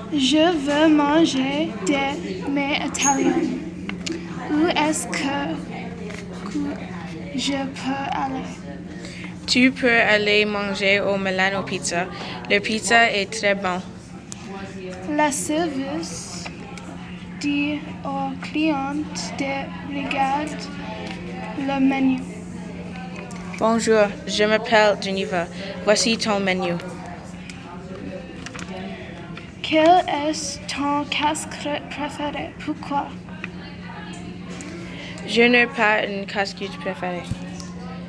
Je veux manger des mets italiens. Où est-ce que je peux aller? Tu peux aller manger au Milano Pizza. Le pizza est très bon. La serveuse dit aux clientes de regarder le menu. Bonjour, je m'appelle Geneva. Voici ton menu. Quel est ton casse-croûte préféré? Pourquoi? Je n'ai pas une casse-croûte préférée.